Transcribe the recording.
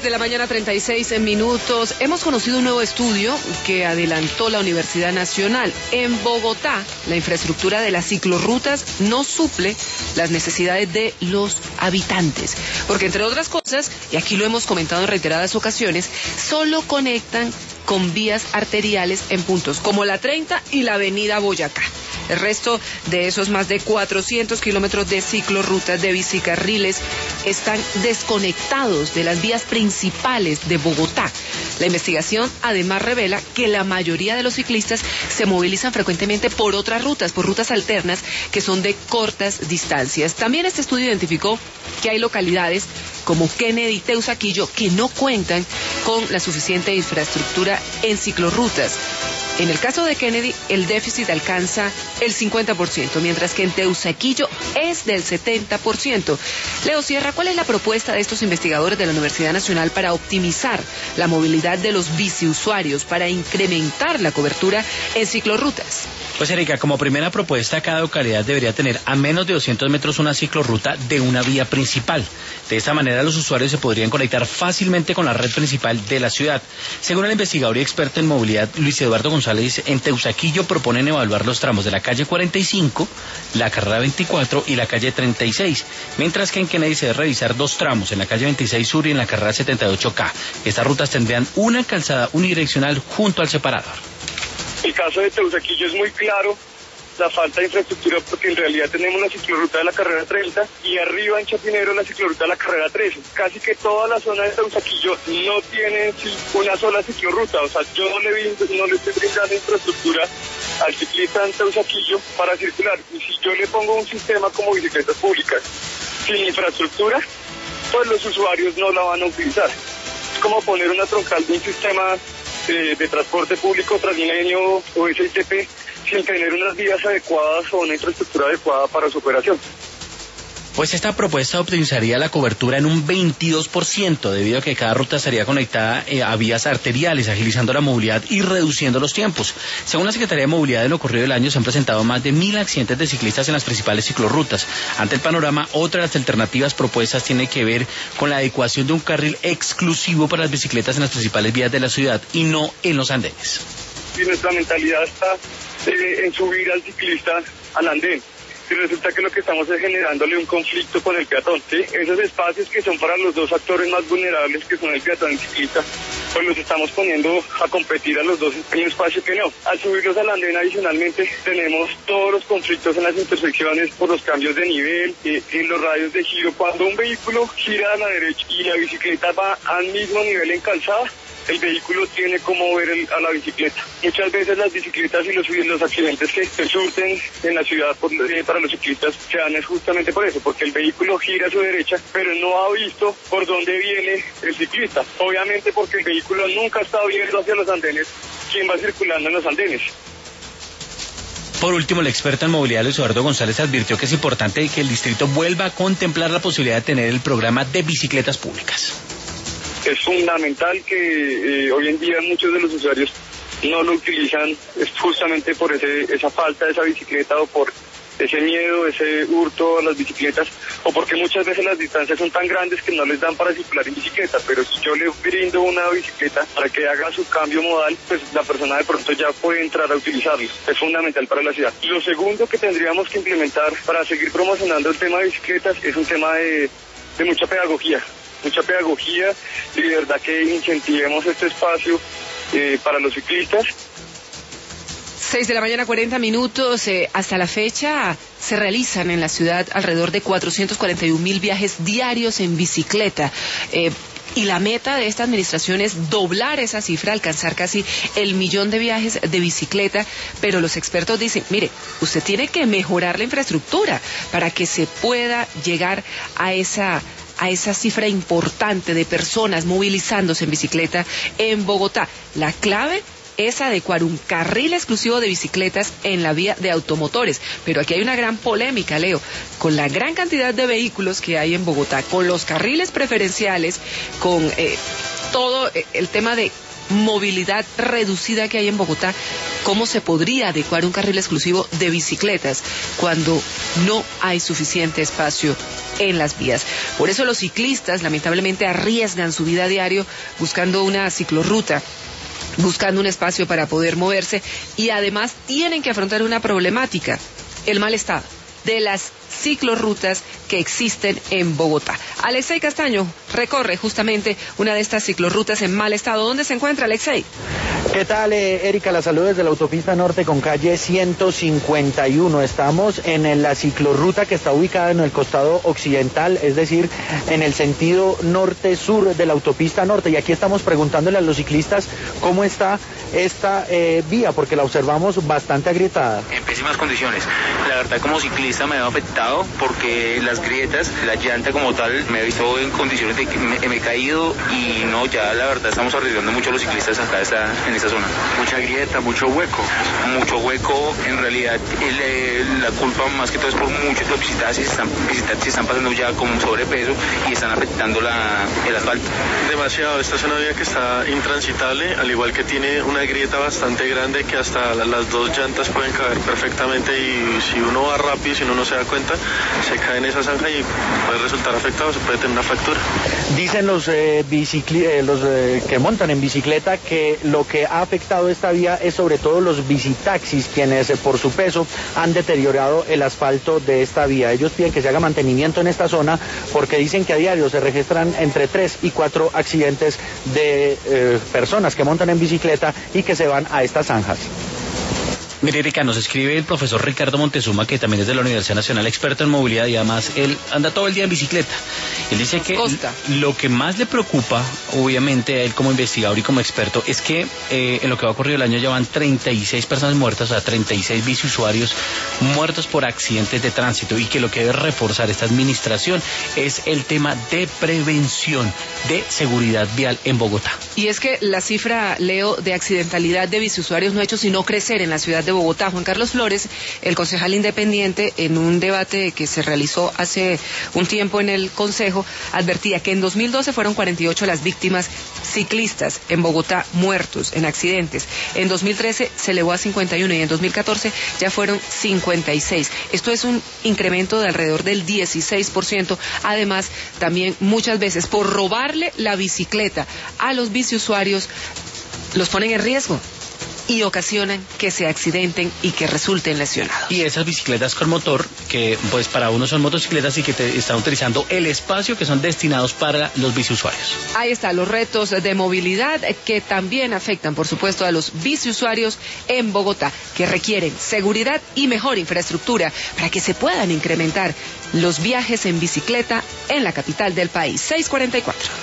de la mañana, 36 minutos. Hemos conocido un nuevo estudio que adelantó la Universidad Nacional. En Bogotá, la infraestructura de las ciclorrutas no suple las necesidades de los habitantes. Porque, entre otras cosas, y aquí lo hemos comentado en reiteradas ocasiones, solo conectan con vías arteriales en puntos como la 30 y la avenida Boyacá. El resto de esos más de 400 kilómetros de ciclorrutas de bicicarriles están desconectados de las vías principales de Bogotá. La investigación además revela que la mayoría de los ciclistas se movilizan frecuentemente por otras rutas, por rutas alternas que son de cortas distancias. También este estudio identificó que hay localidades como Kennedy y Teusaquillo que no cuentan con la suficiente infraestructura en ciclorrutas. En el caso de Kennedy, el déficit alcanza el 50%, mientras que en Teusaquillo es del 70%. Leo Sierra, ¿cuál es la propuesta de estos investigadores de la Universidad Nacional para optimizar la movilidad de los biciusuarios, para incrementar la cobertura en ciclorrutas? Pues Erika, como primera propuesta, cada localidad debería tener a menos de 200 metros una ciclorruta de una vía principal. De esta manera los usuarios se podrían conectar fácilmente con la red principal de la ciudad. Según el investigador y experto en movilidad Luis Eduardo González, en Teusaquillo proponen evaluar los tramos de la calle 45, la carrera 24 y la calle 36, mientras que en Kennedy se debe revisar dos tramos, en la calle 26 Sur y en la carrera 78K. Estas rutas tendrían una calzada unidireccional junto al separador. El caso de Teusaquillo es muy claro, la falta de infraestructura, porque en realidad tenemos la ciclorruta de la carrera 30 y arriba en Chapinero la ciclorruta de la carrera 13. Casi que toda la zona de Teusaquillo no tiene una sola ciclorruta, o sea, yo no le estoy brindando infraestructura al ciclista en Teusaquillo para circular. Y si yo le pongo un sistema como bicicletas públicas sin infraestructura, pues los usuarios no la van a utilizar. Es como poner una troncal de un sistema de transporte público transmilenio o SITP sin tener unas vías adecuadas o una infraestructura adecuada para su operación. Pues esta propuesta optimizaría la cobertura en un 22%, debido a que cada ruta estaría conectada a vías arteriales, agilizando la movilidad y reduciendo los tiempos. Según la Secretaría de Movilidad, en lo corrido del año se han presentado más de 1.000 accidentes de ciclistas en las principales ciclorrutas. Ante el panorama, otra de las alternativas propuestas tiene que ver con la adecuación de un carril exclusivo para las bicicletas en las principales vías de la ciudad y no en los andenes. Y nuestra mentalidad está en subir al ciclista al andén. Y resulta que lo que estamos es generándole un conflicto con el peatón, ¿sí? Esos espacios que son para los dos actores más vulnerables, que son el peatón y el ciclista, pues los estamos poniendo a competir a los dos en un espacio que no. Al subirlos al andén, adicionalmente, tenemos todos los conflictos en las intersecciones por los cambios de nivel, en los radios de giro. Cuando un vehículo gira a la derecha y la bicicleta va al mismo nivel en calzada, el vehículo tiene como ver a la bicicleta. Muchas veces las bicicletas y los accidentes que se surten en la ciudad para los ciclistas se dan es justamente por eso, porque el vehículo gira a su derecha, pero no ha visto por dónde viene el ciclista. Obviamente porque el vehículo nunca ha estado viendo hacia los andenes quién va circulando en los andenes. Por último, el experto en movilidad Luis Eduardo González advirtió que es importante que el distrito vuelva a contemplar la posibilidad de tener el programa de bicicletas públicas. Es fundamental que hoy en día muchos de los usuarios no lo utilizan, es justamente por esa falta de esa bicicleta o por ese miedo, ese hurto a las bicicletas, o porque muchas veces las distancias son tan grandes que no les dan para circular en bicicleta. Pero si yo le brindo una bicicleta para que haga su cambio modal, pues la persona de pronto ya puede entrar a utilizarlo. Es fundamental para la ciudad. Lo segundo que tendríamos que implementar para seguir promocionando el tema de bicicletas es un tema de mucha pedagogía y de verdad que incentivemos este espacio para los ciclistas. 6 de la mañana, 40 minutos. Hasta la fecha se realizan en la ciudad alrededor de 441.000 viajes diarios en bicicleta. Y la meta de esta administración es doblar esa cifra, alcanzar casi 1 millón de viajes de bicicleta, pero los expertos dicen, mire, usted tiene que mejorar la infraestructura para que se pueda llegar a esa cifra importante de personas movilizándose en bicicleta en Bogotá. La clave es adecuar un carril exclusivo de bicicletas en la vía de automotores. Pero aquí hay una gran polémica, Leo, con la gran cantidad de vehículos que hay en Bogotá, con los carriles preferenciales, con todo el tema de movilidad reducida que hay en Bogotá. ¿Cómo se podría adecuar un carril exclusivo de bicicletas cuando no hay suficiente espacio en las vías? Por eso los ciclistas lamentablemente arriesgan su vida a diario buscando una ciclorruta, buscando un espacio para poder moverse, y además tienen que afrontar una problemática: el mal estado de las ciclorrutas que existen en Bogotá. Alexei Castaño recorre justamente una de estas ciclorrutas en mal estado. ¿Dónde se encuentra, Alexei? ¿Qué tal, Erika? La salud desde la autopista norte con calle 151. Estamos en la ciclorruta que está ubicada en el costado occidental, es decir, en el sentido norte-sur de la autopista norte. Y aquí estamos preguntándole a los ciclistas cómo está esta vía, porque la observamos bastante agrietada. En pésimas condiciones. La verdad, como ciclista me ha afectado porque las grietas, la llanta como tal, me he visto en condiciones de que me he caído, y no, ya la verdad estamos arriesgando mucho a los ciclistas acá en esta zona. Mucha grieta, mucho hueco. Mucho hueco, en realidad la culpa más que todo es por muchos los visitantes se están pasando ya con sobrepeso y están afectando el asfalto. Demasiado, esta es una vía que está intransitable, al igual que tiene una grieta bastante grande que hasta las dos llantas pueden caber perfectamente, y si uno va rápido, si uno no se da cuenta, se cae en esa zanja y puede resultar afectado, se puede tener una fractura. Dicen los que montan en bicicleta que lo que ha afectado esta vía es sobre todo los bicitaxis, quienes por su peso han deteriorado el asfalto de esta vía. Ellos piden que se haga mantenimiento en esta zona porque dicen que a diario se registran entre 3 y 4 accidentes de personas que montan en bicicleta y que se van a estas zanjas. Mire, Erika, nos escribe el profesor Ricardo Montezuma, que también es de la Universidad Nacional, experto en movilidad, y además él anda todo el día en bicicleta. Él dice que lo que más le preocupa, obviamente, a él como investigador y como experto, es que en lo que va ocurrido el año ya van 36 personas muertas, o sea, 36 biciusuarios muertos por accidentes de tránsito, y que lo que debe reforzar esta administración es el tema de prevención de seguridad vial en Bogotá. Y es que la cifra, Leo, de accidentalidad de biciusuarios no ha hecho sino crecer en la ciudad de Bogotá. Juan Carlos Flores, el concejal independiente, en un debate que se realizó hace un tiempo en el Consejo, advertía que en 2012 fueron 48 las víctimas ciclistas en Bogotá muertos en accidentes. En 2013 se elevó a 51 y en 2014 ya fueron 56. Esto es un incremento de alrededor del 16%. Además, también muchas veces por robarle la bicicleta a los biciusuarios los ponen en riesgo y ocasionan que se accidenten y que resulten lesionados. Y esas bicicletas con motor, que pues para uno son motocicletas y que están utilizando el espacio que son destinados para los biciusuarios. Ahí están los retos de movilidad que también afectan, por supuesto, a los biciusuarios en Bogotá, que requieren seguridad y mejor infraestructura para que se puedan incrementar los viajes en bicicleta en la capital del país. 6:44.